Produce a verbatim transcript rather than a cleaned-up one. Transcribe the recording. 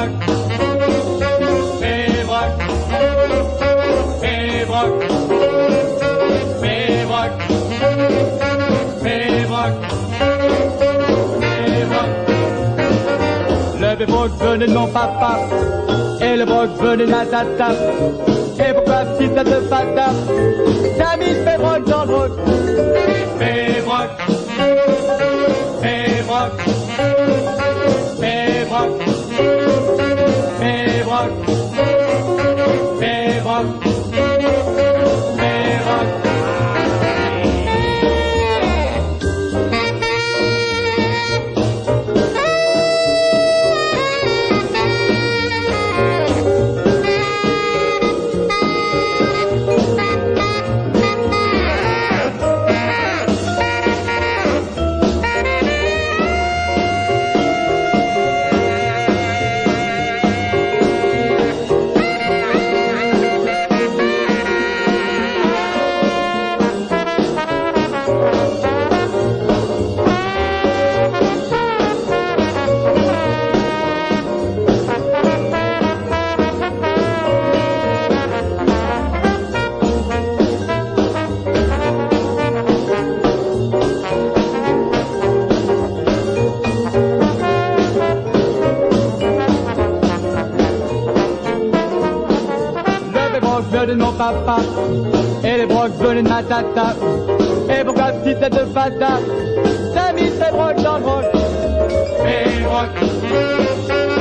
Pébrac, Pébrac, Pébrac, Pébrac, Pébrac, Pébrac. Le Pébrac venait de mon papa, et le Broc venait de la tata. Et pourquoi petit tas de patas, t'as mis le Pébrac dans le Broc. Pébrac, Pébrac, Pébrac, Pébrac, Pébrac, Pébrac. De mon papa, et les brocs venaient de ma tata. Et pourquoi petite tête de patate, t'as mis tes brocs dans le broc. Pébrac,